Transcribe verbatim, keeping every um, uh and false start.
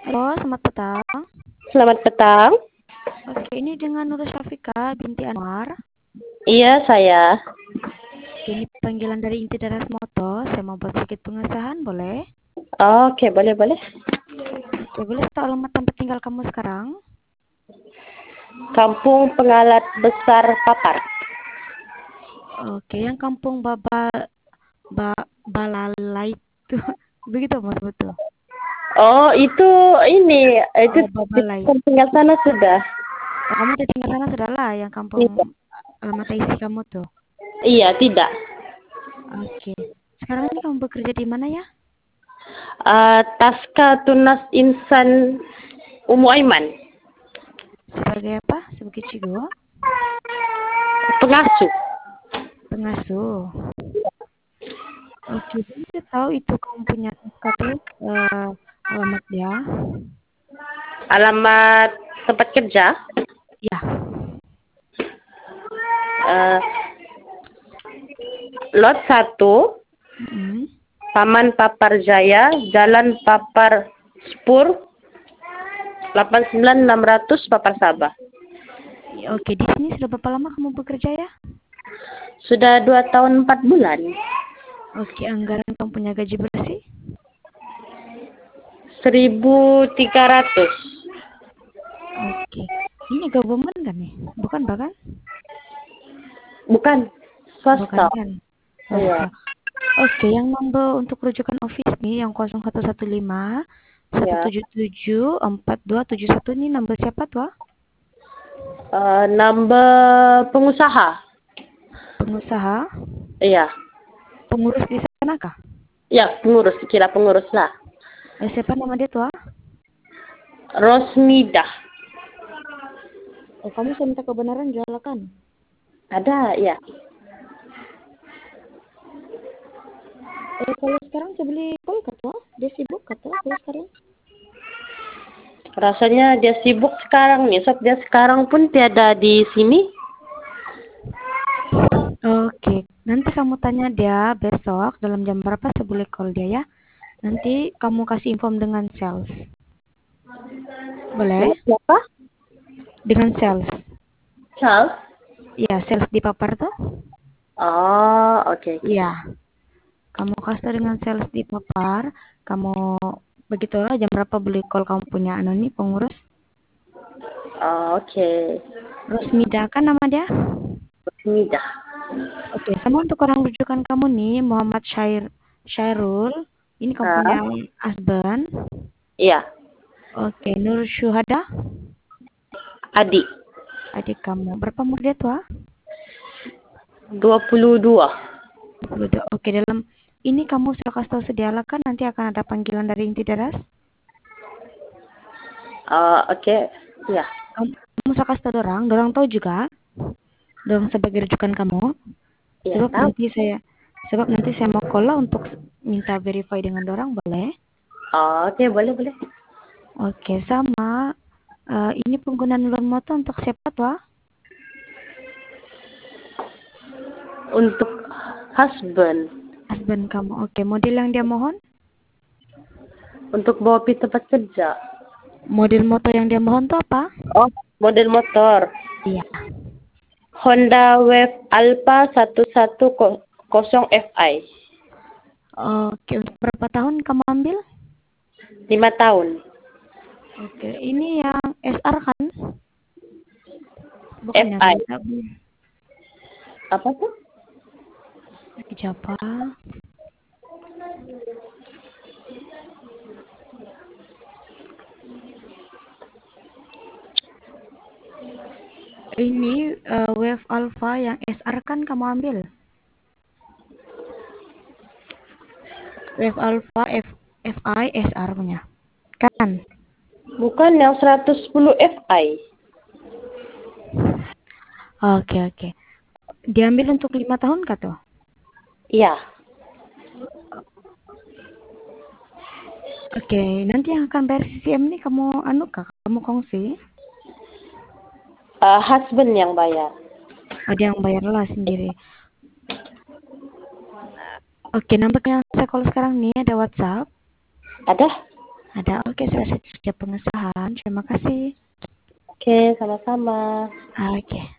Halo, selamat petang. Selamat petang. Oke, ini dengan Nur Syafika binti Anwar. Iya, saya. Ini panggilan dari Inti Daras Moto. Saya mau buat sedikit pengesahan, boleh? Oke, boleh, boleh. Oke, boleh tahu alamat tempat tinggal kamu sekarang? Kampung Pengalat Besar Papar. Oke, yang kampung Baba ba, Balalai itu. Begitu Mas betul. Oh, itu ini, itu Oh, Babalai. tinggal sana sudah. Oh, kamu udah tinggal sana sudah lah, yang kampung Iya, alamat isi kamu tuh. iya tidak. Oke. Sekarang ini kamu bekerja di mana ya? Uh, Taska Tunas Insan Umu Aiman. Sebagai apa? Sebagai cigo? Pengasuh. Pengasuh. Oke, jadi saya tahu itu kamu punya kartu uh, alamat dia. Alamat tempat kerja. Ya. Uh, lot satu, Mm-mm. Taman Papar Jaya, Jalan Papar Spur, delapan sembilan enam ratus Papar Sabah. Ya, oke, di sini sudah berapa lama kamu bekerja ya? Sudah dua tahun empat bulan. Oke, anggaran kamu punya gaji bersih? Seribu tiga ratus. Oke, ini government kan nih? Bukan bahkan? Bukan, Bukan swasta. kan? Iya. Swasta. Oke, yang nomor untuk rujukan office nih yang nol satu satu lima satu Iya. tujuh tujuh empat dua tujuh satu ini nomor siapa tuh? Uh, nambah pengusaha. Pengusaha? Iya. Pengurus di sana kah? Ya, pengurus, kira pengurus lah. Eh, siapa nama dia tuh? Rosmida. Oh, kamu saya minta kebenaran silakan. Ada, ya. Eh, kalau sekarang saya beli call kata, dia sibuk kata kalau sekarang. Rasanya dia sibuk sekarang nih. Sob, dia sekarang pun tiada di sini. Oke, nanti kamu tanya dia besok dalam jam berapa saya boleh call dia ya. Nanti kamu kasih inform dengan sales. Boleh? Dengan siapa? Dengan sales. Charles. Iya, sales di papar tuh. Oh, oke. Okay. Iya. Kamu kasih dengan sales di papar. Kamu begitulah jam berapa boleh call kamu punya anu nih pengurus. Oh, oke. Okay. Rosmida kan nama dia? Rosmida. Oke, sama untuk orang rujukan kamu nih, Muhammad Syair Syairul. Ini kamu Ah, punya husband. iya. Oke, Nur Syuhada. Adik. Adik kamu. Berapa umur dia tuh? dua puluh dua. dua puluh dua. Oke, dalam ini kamu sudah kasih tahu sedialah kan nanti akan ada panggilan dari Inti Daras. Uh, oke. Okay. Iya. Kamu, kamu sudah kasih tahu dorang, dorang tahu juga. Dorang sebagai rujukan kamu. Iya, Sebab tahu. nanti saya sebab nanti saya mau call untuk minta verify dengan dorang, boleh? Oh, oke, okay. Boleh, boleh. Oke, sama. Uh, ini penggunaan loan motor untuk siapa tuh? Untuk husband. Husband kamu. Oke, model yang dia mohon? Untuk bawa pergi tempat kerja. Model motor yang dia mohon tuh apa? Oh, model motor. Iya. Honda Wave Alpha seratus F I. Oke, untuk berapa tahun kamu ambil? Lima tahun. Oke, ini yang S R kan? Bukan F yang I. biasa. Apa tuh? Siapa? Ini uh, Wave Alpha yang S R kan kamu ambil? Wave Alpha F FI S R punya. Kan? Bukan yang seratus sepuluh F I. Oke, oke. Diambil untuk lima tahun kah tuh? Iya. Oke, nanti yang akan bayar C C M ini kamu anu kah? Kamu kongsi? Uh, husband yang bayar. Ada yang bayar lah sendiri. Oke, nampaknya saya call sekarang nih ada WhatsApp. Ada? Ada, oke, saya siap pengesahan. Terima kasih. Oke, sama-sama. Oke.